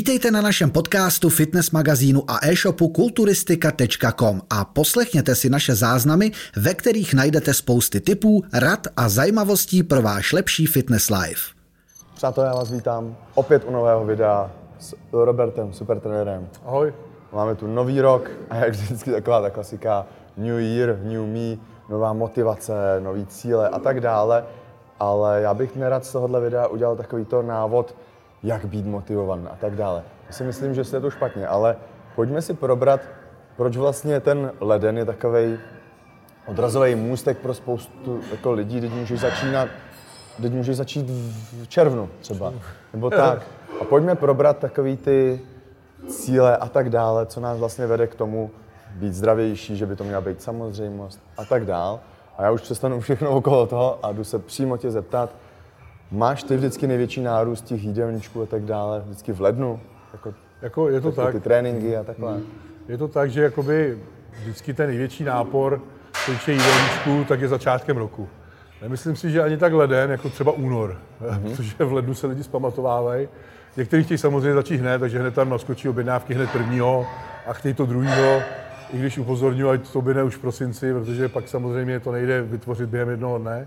Vítejte na našem podcastu, fitness magazínu a e-shopu kulturistika.com a poslechněte si naše záznamy, ve kterých najdete spousty tipů, rad a zajímavostí pro váš lepší fitness life. Přátelé, já vás vítám opět u nového videa s Robertem, supertrenérem. Ahoj. Máme tu nový rok a jak vždycky taková ta klasika New Year, New Me, nová motivace, nový cíle a tak dále. Ale já bych nerad z tohohle videa udělal takovýto návod, jak být motivovaný a tak dále. Já si myslím, že je to špatně, ale pojďme si probrat, proč vlastně ten leden je takovej odrazový můstek pro spoustu jako lidí, teď můžeš začít v červnu třeba, nebo tak. A pojďme probrat takový ty cíle a tak dále, co nás vlastně vede k tomu být zdravější, že by to měla být samozřejmost a tak dále. A já už přestanu všechno okolo toho a jdu se přímo tě zeptat, máš ty vždycky největší nárůst těch jídelníčků a tak dále, vždycky v lednu? Jako je to tak. Ty tréninky a takhle. Je to tak, že jakoby vždycky ten největší nápor těch jídelníčků tak je začátkem roku. Nemyslím si, že ani tak leden, jako třeba únor, protože v lednu se lidi zpamatovávají. Někteří chtějí samozřejmě začít hned, takže hned tam naskočí objednávky hned prvního a chtějí to druhýho, i když upozorňuji, ať to objedne už v prosinci, protože pak samozřejmě to nejde vytvořit během jednoho dne.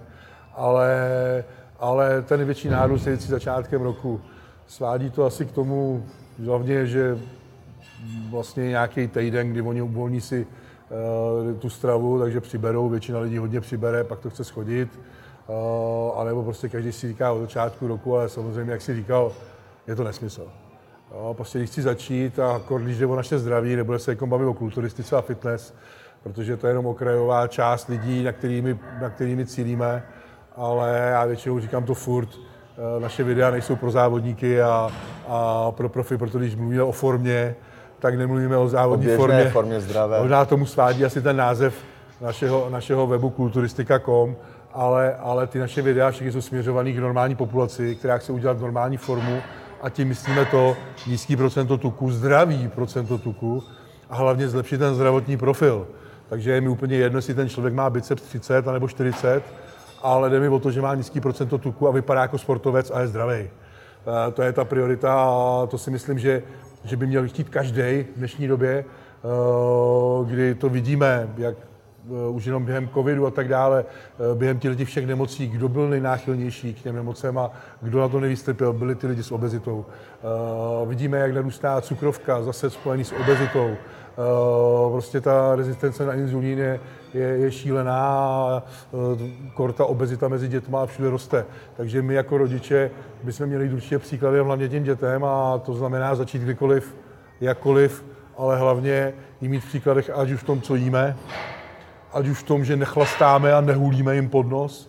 Ale ten největší nárůst je vždycky začátkem roku. Svádí to asi k tomu, hlavně, že vlastně nějaký týden, kdy oni uvolní si tu stravu, takže přiberou, většina lidí hodně přibere, pak to chce schodit. Anebo prostě každý si říká od začátku roku, ale samozřejmě, jak si říkal, je to nesmysl. Prostě když chci začít a když jde o naše zdraví, nebude se jako bavit o kulturistice a fitness, protože to je jenom okrajová část lidí, na kterými cílíme. Ale já většinou říkám to furt, naše videa nejsou pro závodníky a pro profi, protože když mluvíme o formě, tak nemluvíme o závodní formě zdravé. Možná tomu svádí asi ten název našeho webu kulturistika.com, ale ty naše videa všechny jsou směřované k normální populaci, která chce udělat normální formu a tím myslíme to nízký procento tuku, zdravý procento tuku a hlavně zlepšit ten zdravotní profil. Takže je mi úplně jedno, jestli ten člověk má biceps 30 nebo 40, ale jde mi o to, že má nízký procento tuku a vypadá jako sportovec a je zdravý. To je ta priorita a to si myslím, že by měl chtít každý v dnešní době, kdy to vidíme, jak už jenom během covidu a tak dále, během těch všech nemocí, kdo byl nejnáchylnější k těm nemocem a kdo na to nevystrpěl, byli ty lidi s obezitou. Vidíme, jak narůstá cukrovka, zase spojený s obezitou. Prostě ta rezistence na inzulín je šílená a ta obezita mezi dětma a všude roste. Takže my jako rodiče bychom měli jít určitě příkladem hlavně těm dětem a to znamená začít kdykoliv, jakkoliv, ale hlavně jim mít v příkladech ať už v tom, co jíme, ať už v tom, že nechlastáme a nehulíme jim pod nos,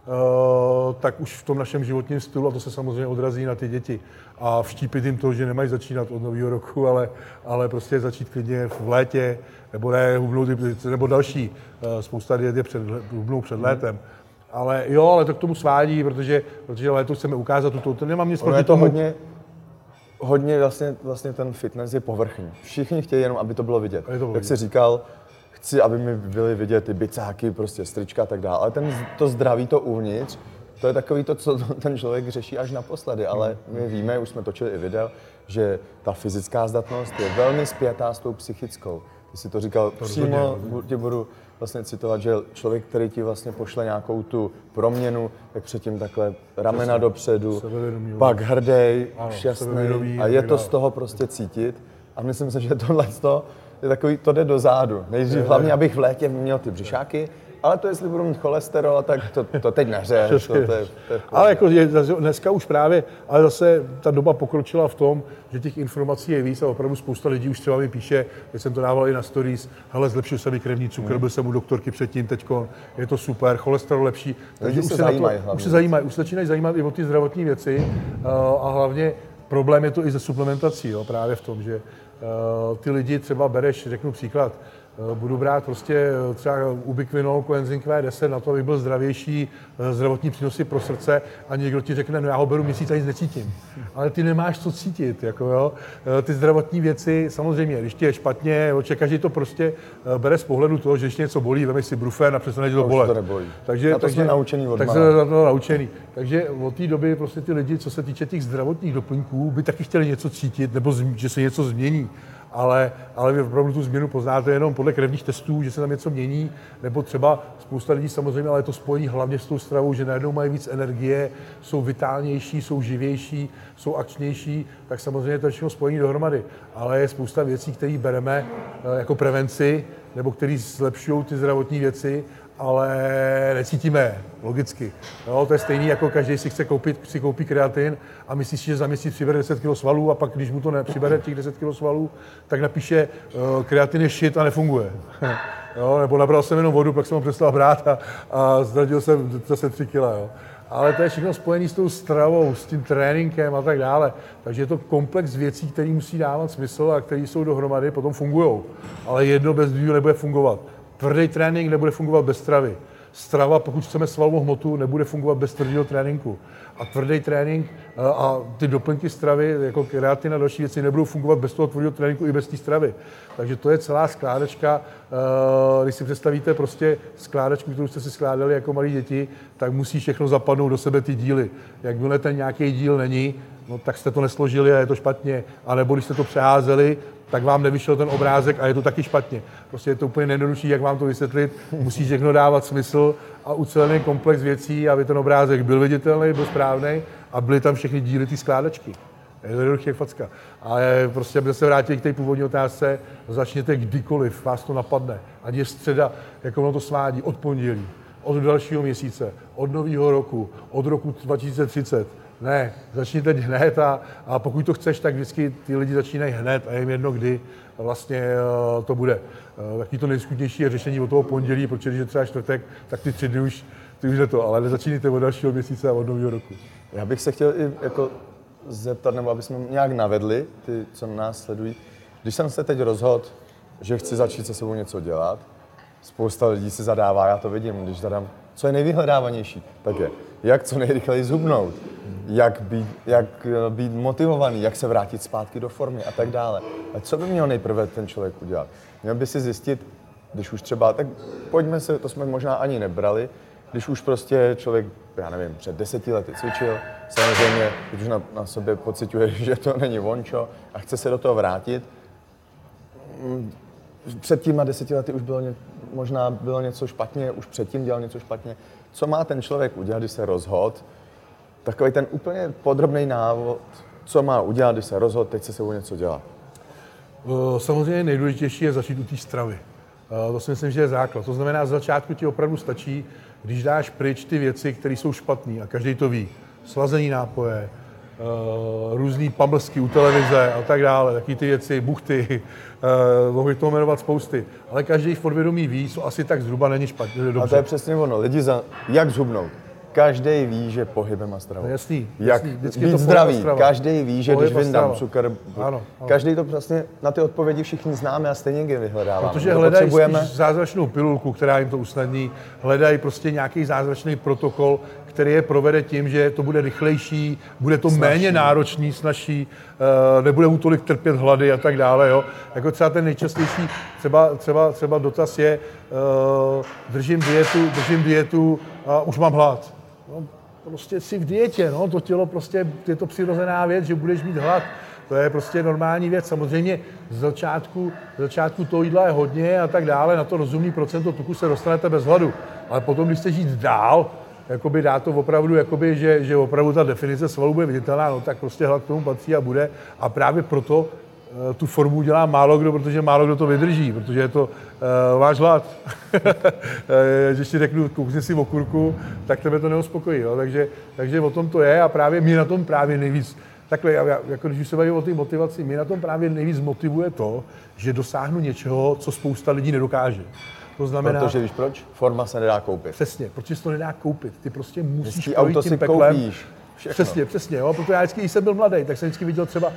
tak už v tom našem životním stylu, a to se samozřejmě odrazí na ty děti. A vštípit jim to, že nemají začínat od nového roku, ale prostě začít klidně v létě, nebo ne hubnout, nebo další. Spousta diet je hubnou před létem. Ale to k tomu svádí, protože léto chceme ukázat to nemám nic proti tomu. Hodně vlastně ten fitness je povrchní. Všichni chtějí jenom, aby to bylo vidět. Jak jsi říkal, chci, aby mi byly vidět ty bicáky, prostě strička a tak dále. Ale to zdraví, to uvnitř, to je takový to, co ten člověk řeší až naposledy. Ale my víme, už jsme točili i video, že ta fyzická zdatnost je velmi spjatá s tou psychickou. Ty jsi to říkal přímo, tě budu vlastně citovat, že člověk, který ti vlastně pošle nějakou tu proměnu, jak předtím takhle ramena dopředu, pak hrdej, šťastný a je to z toho prostě cítit. A myslím si, že tohle je takový, to jde do zádu. Nejdřív hlavně, abych v létě měl ty břišáky, ale to, jestli budu mít cholesterol, tak to teď neřeš. Ale jako dneska už právě, ale zase ta doba pokročila v tom, že těch informací je víc a opravdu spousta lidí už třeba mi píše, že jsem to dával i na stories, hele, zlepšil se mi krevní cukr, byl jsem u doktorky předtím, teďko, je to super, cholesterol lepší. Takže už se zajímají. Už se začínají zajímat i o ty zdravotní věci a hlavně problém je to i se suplementací, právě v tom, že ty lidi třeba bereš, řeknu příklad, budu brát prostě třeba ubiquinol, coenzym Q10 na to, abych byl zdravější, zdravotní přínosy pro srdce a někdo ti řekne, no já ho beru měsíc a nic necítím. Ale ty nemáš co cítit, jako jo. Ty zdravotní věci, samozřejmě, když ti je špatně, každý to prostě bere z pohledu toho, že když něco bolí, vemeš si brufen a přestane to bolet. To nebolí. Takže, na to jsme naučený od naučený. Takže od té doby prostě ty lidi, co se týče těch zdravotních doplňků, by taky chtěli něco cítit, nebo že se něco změní. Ale vy opravdu tu změnu poznáte jenom podle krevních testů, že se tam něco mění, nebo třeba spousta lidí samozřejmě, ale je to spojení hlavně s tou stravou, že najednou mají víc energie, jsou vitálnější, jsou živější, jsou akčnější, tak samozřejmě to je všechno spojení dohromady. Ale je spousta věcí, které bereme jako prevenci, nebo které zlepšují ty zdravotní věci, ale necítíme je, logicky. No, to je stejný, jako každý si koupí kreatin a myslí si, že za měsíc přibere 10 kg svalů a pak, když mu to nepřibere těch 10 kg svalů, tak napíše kreatin je shit a nefunguje. Jo, nebo nabral jsem jenom vodu, pak jsem ho přestal brát a zradil jsem zase 3 kg. Jo. Ale to je všechno spojené s tou stravou, s tím tréninkem a tak dále. Takže je to komplex věcí, které musí dávat smysl a které jsou dohromady, potom fungují. Ale jedno bez druhého nebude fungovat. Tvrdý trénink nebude fungovat bez stravy. Strava, pokud chceme svalovou hmotu, nebude fungovat bez tvrdého tréninku. A tvrdý trénink a ty doplňky stravy, jako kreatin a další věci, nebudou fungovat bez toho tvrdého tréninku i bez té stravy. Takže to je celá skládačka. Když si představíte prostě skládačku, kterou jste si skládali jako malí děti, tak musí všechno zapadnout do sebe ty díly. Jakmile ten nějaký díl není, no, tak jste to nesložili a je to špatně. A nebo když jste to přeházeli, tak vám nevyšel ten obrázek a je to taky špatně. Prostě je to úplně nejjednodušší, jak vám to vysvětlit. Musí všechno dávat smysl a ucelený komplex věcí, aby ten obrázek byl viditelný, byl správný a byly tam všechny díly té skládačky. Je to jednoduchý jak facka. A prostě, aby se vrátili k té původní otázce, začněte kdykoliv, vás to napadne. Ať je středa, jako ono to svádí, od pondělí, od dalšího měsíce, od nového roku, od roku 2030. Ne, začni teď hned a pokud to chceš, tak vždycky ty lidi začínají hned a je jim jedno, kdy vlastně to bude. Taky to nejskutnější je řešení od toho pondělí, protože když je třeba čtvrtek, tak ty 3 dny už je to, ale nezačínejte od dalšího měsíce a od nového roku. Já bych se chtěl i jako zeptat, nebo aby jsme nějak navedli ty, co nás sledují. Když jsem se teď rozhodl, že chci začít se sebou něco dělat, spousta lidí si zadává, já to vidím, když zadám, co je nejvyhledávanější, tak je, jak co nejrychleji zhubnout, jak být motivovaný, jak se vrátit zpátky do formy a tak dále. A co by měl nejprve ten člověk udělat? Měl by si zjistit, když už třeba, tak pojďme se, to jsme možná ani nebrali, když už prostě člověk, já nevím, před 10 lety cvičil, samozřejmě, když už na sobě pociťuje, že to není vončo a chce se do toho vrátit. Před těma 10 lety už možná bylo něco špatně, už předtím dělal něco špatně. Co má ten člověk udělat, když se rozhodl? Takový ten úplně podrobný návod, co má udělat, když se rozhodl, teď se sebou něco dělat. Samozřejmě nejdůležitější je začít u té stravy. To si myslím, že je základ. To znamená, z začátku ti opravdu stačí, když dáš pryč ty věci, které jsou špatné a každý to ví. Slazený nápoje, různý pamlsky u televize a tak dále, taky ty věci, buchty, mohu to jmenovat spousty. Ale každý v podvědomí ví, co asi tak zhruba není špatně, dobře. A to je přesně ono. Jak zhubnout? Každý ví, že pohybem a stravou. Jasný. Jak být zdravý. Každý ví, že když vyndám cukr. Ano. Každý to vlastně na ty odpovědi všichni známe a stejně je vyhledáváme. Protože hledají spíš zázračnou pilulku, která jim to usnadní. Hledají prostě nějaký zázračný protokol, který je provede tím, že to bude rychlejší, bude to méně náročný, snazší, nebude mu tolik trpět hlady a tak dále. Jo. Jako třeba ten nejčastější, třeba dotaz je, držím dietu a už mám hlad. No, prostě jsi v dietě, no, to tělo prostě, je to přirozená věc, že budeš mít hlad. To je prostě normální věc. Samozřejmě z začátku toho jídla je hodně a tak dále, na to rozumný procento tuku se dostanete bez hladu. Ale potom, když chceš jít dál, jakoby dá to opravdu, jakoby, že opravdu ta definice svalů bude viditelná, no tak prostě hlad k tomu patří a bude. A právě proto tu formu dělá málo kdo, protože málo kdo to vydrží, protože je to váš hlad. Když ti řeknu, koukni si okurku, tak tebe to neuspokojí. Jo? Takže o tom to je a právě mě na tom právě nejvíc, takhle, jako když se baví o té motivaci, mě na tom právě nejvíc motivuje to, že dosáhnu něčeho, co spousta lidí nedokáže. To znamená, protože víš proč? Forma se nedá koupit. Přesně, protože se to nedá koupit. Ty prostě musíš projít tím peklem. Koupíš. všechno. Přesně, jo, protože já vždycky, když jsem byl mladý, tak jsem vždycky viděl třeba,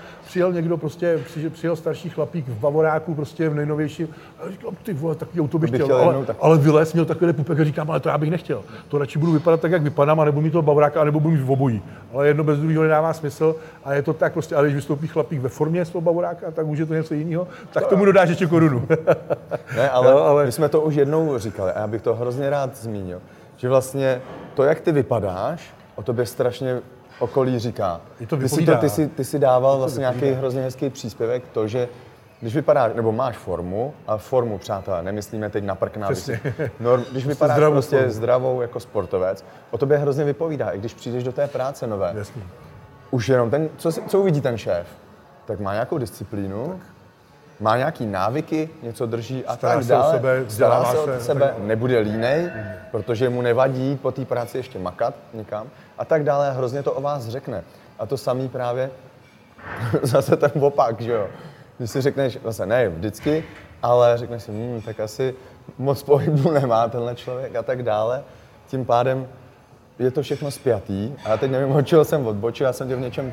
přijel starší chlapík v bavoráku, prostě v nejnovějším, a říkal, ty vole, takový auto bych chtěl, ale vylez, měl takový pupek a říkám, ale to já bych nechtěl. To radši budu vypadat tak, jak vypadám, a nebo mít toho bavoráka, anebo budu mít v obojí. Ale jedno bez druhého nedává smysl a je to tak prostě, ale když vystoupí chlapík ve formě z toho bavoráka, tak už je to něco jiného, tak tomu dodáš ještě korunu. Ne, ale my jsme to už jednou říkali a já bych to hrozně rád zmínil, že vlastně to, jak ty vypadáš, o tobě strašně okolí říká. Ty si dával vlastně nějaký hrozně hezký příspěvek, to, že když vypadáš, nebo máš formu, a formu, přátelé, nemyslíme teď na prkna, když vypadáš prostě zdravou jako sportovec, o tobě hrozně vypovídá, i když přijdeš do té práce nové. Jasný. Už jenom ten, co uvidí ten šéf, tak má nějakou disciplínu, má nějaký návyky, něco drží a tak dále, stará se o sebe, nebude línej, protože mu nevadí jít po té práci ještě makat někam a tak dále, hrozně to o vás řekne. A to samý právě zase ten opak, že jo. Když si řekneš, zase ne vždycky, ale řekneš si, tak asi moc pohybu nemá tenhle člověk a tak dále. Tím pádem je to všechno spjatý a já teď nevím, od čeho jsem odbočil, já jsem tě v něčem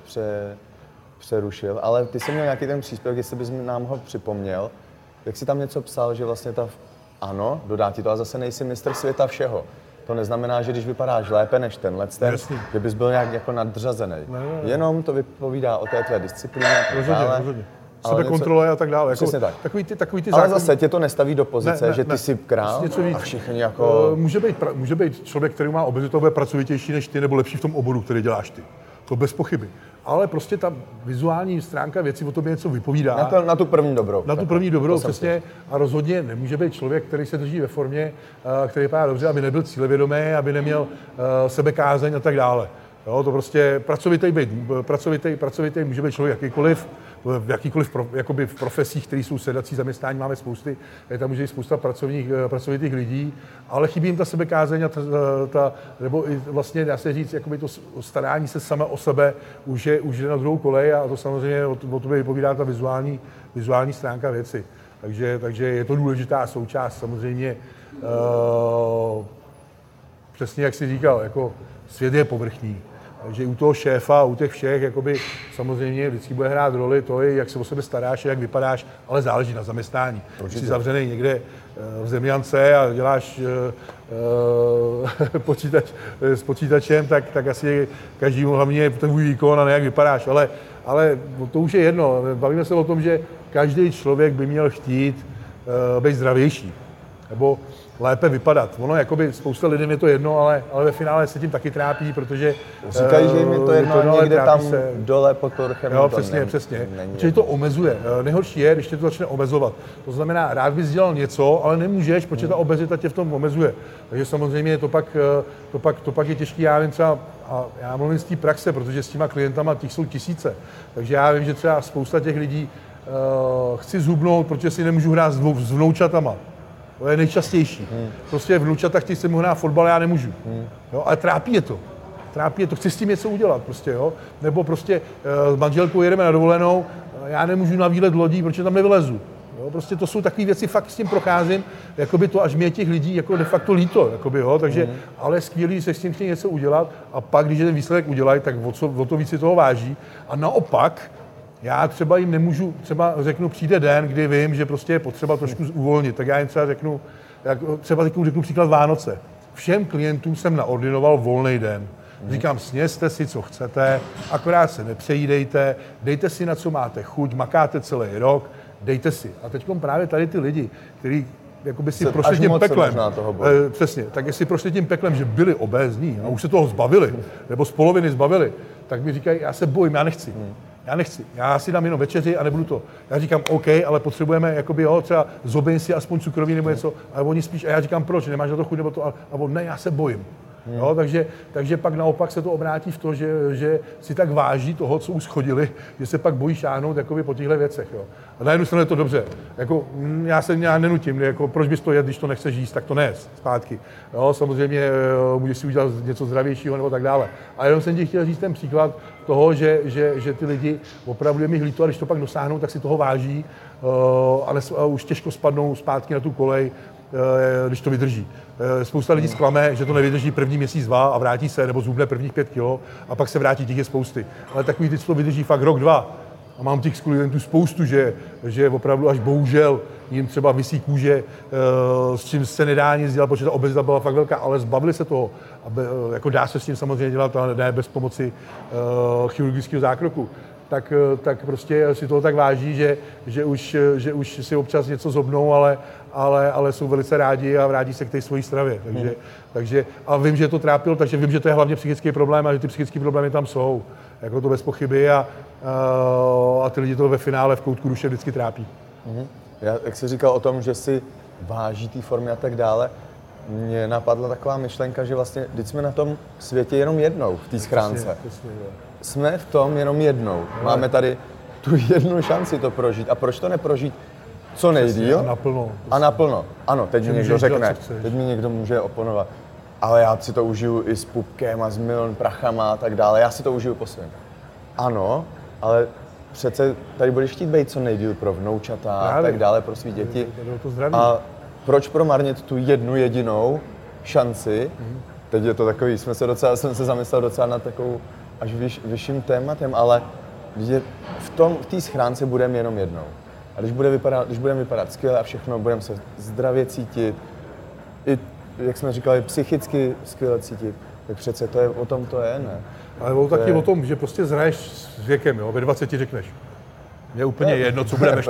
přerušil, ale ty jsi měl nějaký ten příspěvek, jestli bys nám ho připomněl, jak jsi tam něco psal, že vlastně ano, dodá ti to, a zase nejsi mistr světa všeho. To neznamená, že když vypadáš lépe než tenhle, že bys byl nějak jako nadřazený. Jenom to vypovídá o té tvé disciplíně a tak dále. Rozhodně. Sebekontrole a tak dále. Přesně tak. Takový ty ale zase tě to nestaví do pozice, že ty jsi král a všichni jako... Může být člověk, který má obezitu, bude pracovitější než ty, nebo lepší v tom oboru, který děláš ty. To bez pochyby. Ale prostě ta vizuální stránka věci o tobě něco vypovídá. Na tu první dobrou. Na tu první dobrou, přesně. A rozhodně nemůže být člověk, který se drží ve formě, který vypadá dobře, aby nebyl cílevědomý, aby neměl sebekázeň a tak dále. Jo, to prostě pracovitý může být člověk jakýkoliv jakoby v profesích, které jsou sedací zaměstnání, máme spousty, tam může být spousta pracovitých lidí, ale chybí jim ta sebekázeň a nebo i vlastně, dá se říct, jakoby to starání se sama o sebe už je na druhou kolej a to samozřejmě o tobě vypovídá ta vizuální stránka věci. Takže je to důležitá součást samozřejmě, přesně jak jsi říkal, jako svět je povrchní. Takže u toho šéfa, u těch všech, jakoby, samozřejmě vždycky bude hrát roli to, jak se o sebe staráš, jak vypadáš, ale záleží na zaměstnání. Když jsi zavřený někde v Zemljance a děláš s počítačem, tak asi každému hlavně tvůj výkon a ne jak vypadáš. Ale to už je jedno. Bavíme se o tom, že každý člověk by měl chtít být zdravější. Nebo lépe vypadat. Ono, jakoby spousta lidem je to jedno, ale ve finále se tím taky trápí, protože... Říkají, že jim je to jedno, někde tam dole pod povrchem. Jo, přesně. Protože to omezuje. Nejhorší je, když tě to začne omezovat. To znamená, rád bys dělal něco, ale nemůžeš, protože ta obezita tě v tom omezuje. Takže samozřejmě to pak je těžký, já vím třeba, a já mluvím z té praxe, protože s těma klientama těch jsou tisíce. Takže já vím, že třeba spousta těch lidí chci zhubnout, protože si nemůžu hrát s vnoučatama. To je nejčastější. Prostě vnučata chtějí se mu hrát fotbal, já nemůžu. Jo, ale trápí je to, chci s tím něco udělat prostě, jo. Nebo prostě s manželkou jedeme na dovolenou, já nemůžu na výlet lodí, protože tam nevylezu. Jo, prostě to jsou takové věci, fakt s tím procházím, jakoby to až mě těch lidí jako de facto líto, jakoby, jo, takže, ale skvělý, že se s tím chtějí něco udělat a pak, když ten výsledek udělají, tak o to víc si toho váží. A naopak, já třeba jim nemůžu, třeba řeknu, přijde den, kdy vím, že prostě je potřeba trošku uvolnit, tak já jim třeba řeknu, řeknu příklad Vánoce. Všem klientům jsem naordinoval volný den. Říkám, snězte si, co chcete, akorát se nepřejídejte, dejte si, na co máte chuť, makáte celý rok, dejte si. A teď právě tady ty lidi, kteří jakoby si prošli tím peklem, přesně, tak jestli prošli tím peklem, že byli obézní a už se toho zbavili, nebo z poloviny zbavili, tak mi říkají, já se bojím, já nechci, já si dám jenom večeři a nebudu to. Já říkám, OK, ale potřebujeme, jakoby, třeba zobeň si aspoň cukroví nebo něco, ale oni spíš, a já říkám, proč, nemáš na to chuť nebo to, a on, ne, já se bojím. Jo, takže pak naopak se to obrátí v to, že si tak váží toho, co už schodili, že se pak bojí šáhnout jakoby po těchto věcech. Jo. A na jednu stranu je to dobře. Jako, já nenutím, jako, proč bys to jedl, když to nechceš jíst, tak to nes zpátky. Jo, samozřejmě můžeš si udělat něco zdravějšího nebo tak dále. A jenom jsem ti chtěl říct ten příklad toho, že ty lidi opravdu je mi líto, a když to pak dosáhnou, tak si toho váží a už těžko spadnou zpátky na tu kolej. když to vydrží. Spousta lidí zklame, že to nevydrží první měsíc, 2 a vrátí se, nebo zhubne prvních 5 kilo a pak se vrátí, těch je spousty. Ale takový ty, co to vydrží fakt rok, 2. A mám těch klientů spoustu, že opravdu až bohužel jim třeba visí kůže, s čím se nedá nic dělat, protože ta obezita byla fakt velká, ale zbavili se toho. Jako dá se s tím samozřejmě dělat, ale ne bez pomoci chirurgického zákroku. Tak prostě si toho tak váží, že už si občas něco zobnou, ale jsou velice rádi a vrátí se k té svojí stravě. Takže a vím, že to trápilo, takže vím, že to je hlavně psychický problém a že ty psychické problémy tam jsou. Jako to bez pochyby a ty lidi to ve finále v koutku duše vždycky trápí. Já, jak jsi říkal o tom, že si váží té formy a tak dále, mně napadla taková myšlenka, že vlastně vždyť jsme na tom světě jenom jednou v té schránce. Přesně. Jsme v tom jenom jednou. Máme tady tu jednu šanci to prožít. A proč to neprožít co nejdýl? A naplno. Ano, teď mi někdo řekne, teď mi někdo může oponovat. Ale já si to užiju i s pupkem a s milion prachama a tak dále. Já si to užiju po svém. Ano, ale přece tady budeš chtít být co nejdýl pro vnoučata a tak dále, pro svý děti. A proč promarnit tu jednu jedinou šanci? Teď je to takový, jsem se zamyslel docela nad takovou až vyšším tématem, ale v té schránce budeme jenom jednou. A když budeme vypadat skvěle a všechno, budeme se zdravě cítit, i, jak jsme říkali, psychicky skvěle cítit, tak přece to je, o tom to je, ne? Ale taky o tom, že prostě zraješ s věkem, jo? Ve 20 řekneš. Mě úplně jedno, co budeme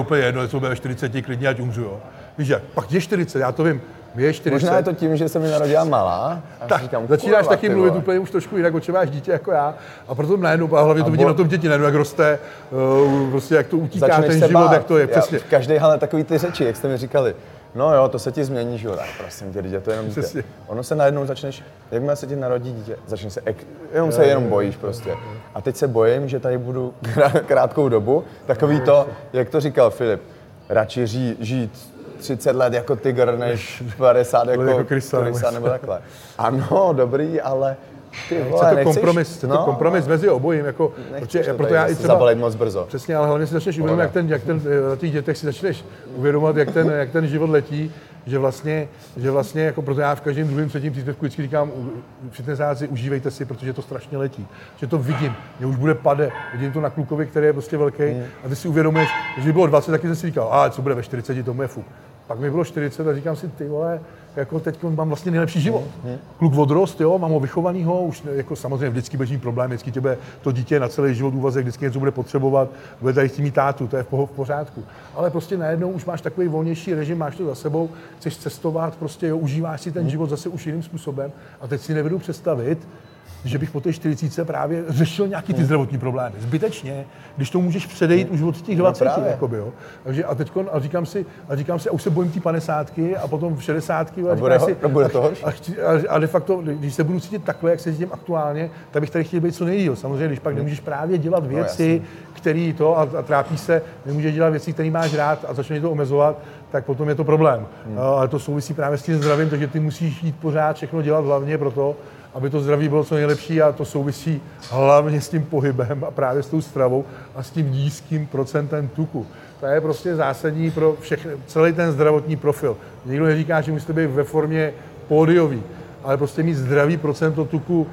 40, klidně ať umřu, jo? Víš jak, pak je 40, já to vím, mě je 40. Možná je to tím, že se mi narodila malá. Tak, říkám, začínáš taky mluvit úplně už trošku jinak, očeváš dítě jako já. A proto najednou, a hlavně to vidím na tom děti, najednou jak roste, prostě jak to utíká ten život, bát. Jak to je, přesně. Každý, ale takový ty řeči, jak jste mi říkali, no jo, to se ti změní život, tak prosím tě, dítě, to je jenom dítě. Ono se najednou začneš, jakmile se ti narodí dítě, začneš se jenom bojíš prostě. A teď se bojím, že tady budu krátkou dobu, takový to, jak to říkal Filip, radši žít 30 let jako tygr, než 50 jako krysa nebo takhle. Ano, dobrý, ale ty vole, nechceš... To kompromis mezi obojím, jako, proto já i třeba... Zabalit moc brzo. Přesně, ale hlavně si začneš uvědomit, jak na těch dětech si začneš uvědomovat, jak ten život letí, že vlastně jako proto já v každém druhém třetím příspěvku vždycky říkám, fitnessáci, užívejte si, protože to strašně letí. Že to vidím, mě už bude pade, vidím to na klukovi, který je prostě velký, a ty si uvědomuješ, že by bylo 20, taky jsem si říkal, co bude ve 40, tomu je fuk. Pak mi bylo 40 a říkám si, ty vole, jako teď mám vlastně nejlepší život. Kluk odrost, jo, mám ho vychovanýho, už jako samozřejmě vždycky běží problém, vždycky tě to dítě na celý život úvazek, vždycky něco bude potřebovat, bude tady chtít mít tátu, to je v pořádku. Ale prostě najednou už máš takový volnější režim, máš to za sebou, chceš cestovat, prostě jo, užíváš si ten život zase už jiným způsobem a teď si nevedu představit, že bych po té 40 právě řešil nějaký ty zdravotní problémy. Zbytečně, když to můžeš předejít už od těch 20, jakoby, jo. Takže a teďkon, a říkám si, a už se bojím té 50 a potom v 60 a říkám si, a de facto, když se budu cítit takhle, jak se cítím aktuálně, tak bych tady chtěl být co nejdýl. Samozřejmě, když pak nemůžeš právě dělat věci, které to a trápí se, nemůžeš dělat věci, které máš rád a začne to omezovat, tak potom je to problém. Ale to souvisí právě s tím zdravím, takže ty musíš jít pořád všechno dělat hlavně proto, aby to zdraví bylo co nejlepší a to souvisí hlavně s tím pohybem a právě s tou stravou a s tím nízkým procentem tuku. To je prostě zásadní pro celý ten zdravotní profil. Nikdo neříká, že musíte být ve formě pódiový, ale prostě mít zdravý procento tuku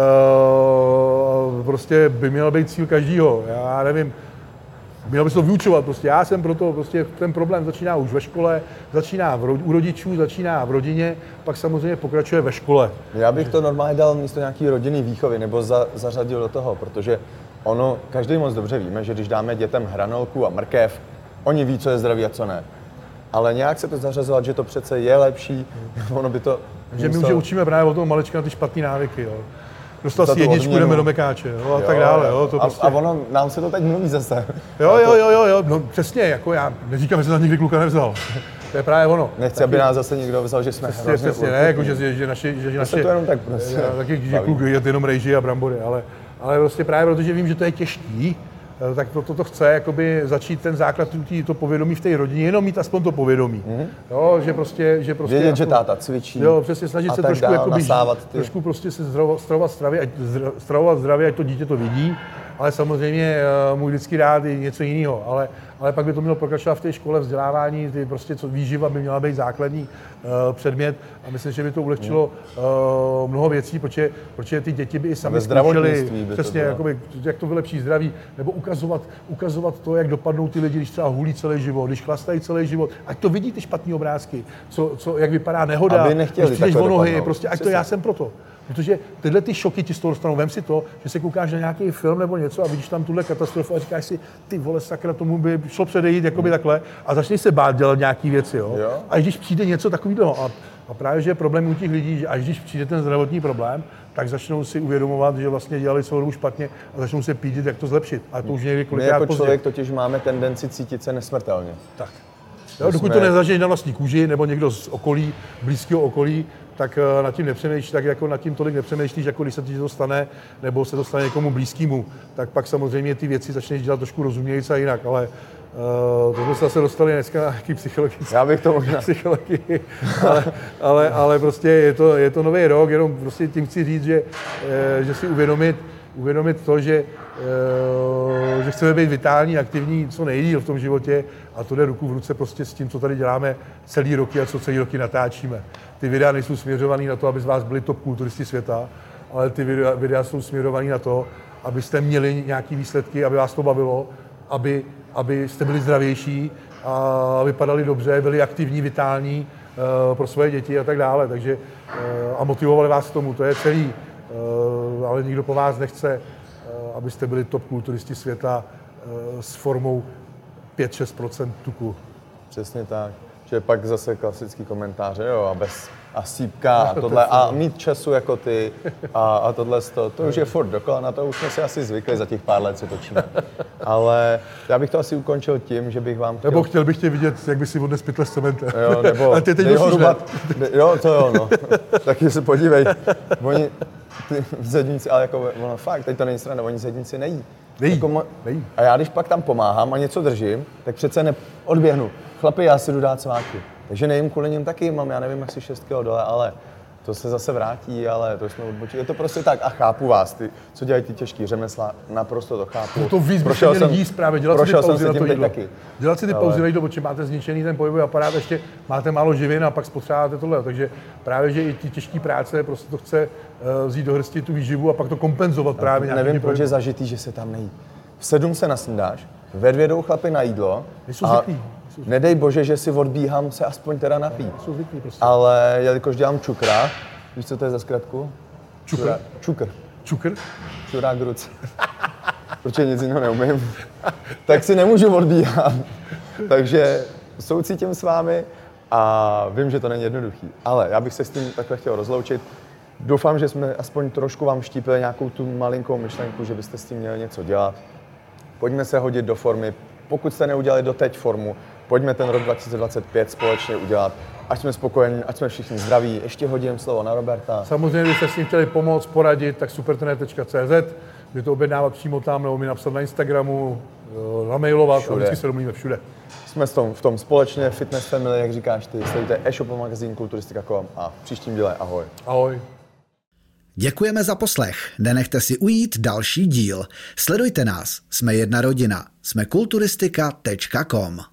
prostě by měl být cíl každýho. Já nevím, měl bys to vyučovat prostě. Já jsem proto, prostě ten problém začíná už ve škole, začíná u rodičů, začíná v rodině, pak samozřejmě pokračuje ve škole. Já bych to normálně dal místo nějaký rodinný výchovy nebo zařadil do toho, protože ono, každý moc dobře víme, že když dáme dětem hranolku a mrkev, oni ví, co je zdraví a co ne. Ale nějak se to zařazovat, že to přece je lepší, ono by to... Že my už učíme právě od toho malička na ty špatný návyky, jo. Dostal si jedničku, jdeme do mekáče, jo, a tak dále. Jo, to prostě... A ono, nám se to teď mluví zase. Jo, no přesně, jako já neříkám, že jsem tam nikdy kluka nevzal. To je právě ono. Nechci, aby nás zase někdo vzal, že jsme přesně, ne, jako, že naše to jenom tak prostě. Taky, že kluk je jenom rejži a brambory, ale prostě právě protože vím, že to je těžký, tak to chce jakoby začít ten základ, to povědomí v té rodině, jenom mít aspoň to povědomí. Jo, že prostě vědět, jako, že táta cvičí. Jo, přesně snažit se trošku jakoby trošku prostě se stravovat zdravě, ať to dítě to vidí, ale samozřejmě můj vždycky rád je něco jiného, ale pak by to mělo pokračovat v té škole vzdělávání, ty prostě výživa by měla být základní předmět a myslím, že by to ulehčilo mnoho věcí, protože ty děti by i sami zkoušely přesně, jakoby, jak to vylepší zdraví, nebo ukazovat to, jak dopadnou ty lidi, když třeba hulí celý život, když chlastají celý život, ať to vidí ty špatný obrázky, jak vypadá nehoda, když přijdeš o nohy, prostě ať to já jsem proto. Protože tyhle ty šoky ti z toho dostanou. Vem si to, že se koukáš na nějaký film nebo něco a vidíš tam tuhle katastrofu a říkáš si, ty vole sakra, tomu by šlo předejít jakoby takhle a začneš se bát dělat nějaký věci, jo? A když přijde něco takového a právě, že je problém u těch lidí, že až když přijde ten zdravotní problém, tak začnou si uvědomovat, že vlastně dělali celou dobu špatně a začnou se pídit, jak to zlepšit. A to už někdy kolikrát pozdě. My jako člověk totiž máme tendenci cítit se nesmrtelně. Tak. Jo, dokud to nezažiješ na vlastní kůži nebo někdo z okolí, blízkého okolí, tak nad tím nepřemýšlíš, tak jako nad tím tolik nepřemýšlíš, jako když se ti to stane, nebo se to stane někomu blízkému, tak pak samozřejmě ty věci začneš dělat trošku rozumějíc a jinak, ale to jsme se zase dostali dneska na nějaký psychologický. Já bych to možná. Psychologii, ale prostě je to nový rok, jenom prostě tím chci říct, že si uvědomit to, že chceme být vitální, aktivní, co nejdýl v tom životě a to jde ruku v ruce prostě s tím, co tady děláme celý roky a co celý roky natáčíme. Ty videa nejsou směřovaný na to, aby z vás byli top kulturisti světa, ale ty videa jsou směřovaný na to, abyste měli nějaké výsledky, aby vás to bavilo, abyste byli zdravější a vypadali dobře, byli aktivní, vitální pro svoje děti a tak dále. Takže, a motivovali vás k tomu, to je celý. Ale nikdo po vás nechce, abyste byli top kulturisti světa s formou 5-6% tuku. Přesně tak. Že pak zase klasický komentáře, jo, a sípka a tohle, a mít času jako ty a tohle, to už je furt dokola, na to už jsme si asi zvykli, za těch pár let, co točíme. Ale já bych to asi ukončil tím, že bych vám chtěl... Nebo chtěl bych tě vidět, jak by si odnes pytle s cementem. Jo, nebo... Ale ty teď musíš, jo, to jo, no. Taky se podívej. Oni, ty zedníci, ale jako, no fakt, teď to není strana, oni zedníci nejí. Nejí. A já když pak tam pomáhám a něco držím, tak přece neodběhnu. Chlapi, já si jdu dát sváky. Takže nejím kvůli ním taky, mám, já nevím, asi 6 kg dole, ale to se zase vrátí, ale to jsme odbočili. Je to prostě tak a chápu vás, ty, co dělají ty těžký řemesla, naprosto to chápu. No to víc byste měli jíst právě, dělat si ty pauzy na to jídlo. Taky. Dělat si ty pauzy na jídlo, protože máte zničený ten pohybový aparát, ještě máte málo živin a pak spotřebáváte tohle. Takže právě, že i ty těžké práce prostě to chce vzít do hrsti tu výživu a pak to kompenzovat právě nějakým. Nevím, proč je zažitý, že se tam nejí. V 7 se nasnídáš, ve 2 jdou chlapi na jídlo. Nedej bože, že si odbíhám se aspoň teda napít. Prostě. Ale jelikož dělám čukra, víš, co to je za zkratku? Čukr. Čurák v ruce. Protože nic jiného neumím. Tak si nemůžu odbíhat. Takže soucítím s vámi a vím, že to není jednoduchý. Ale já bych se s tím takhle chtěl rozloučit. Doufám, že jsme aspoň trošku vám štípili nějakou tu malinkou myšlenku, že byste s tím měli něco dělat. Pojďme se hodit do formy. Pokud jste neudělali doteď formu, pojďme ten rok 2025 společně udělat. Ať jsme spokojení, ať jsme všichni zdraví. Ještě hodím slovo na Roberta. Samozřejmě, když jste s ním chtěli pomoct, poradit, tak supertrenér.cz, kdy to objednávat přímo tam, nebo mi napsat na Instagramu, namailovat a vždycky se domluvíme všude. Jsme v tom společně, Fitness Family, jak říkáš ty, sledujte e-shop magazín Kulturistika.com a v příštím díle ahoj. Ahoj. Děkujeme za poslech. Nenechte si ujít další díl. Sledujte nás. Jsme jedna rodina. Jsme kulturistika.com.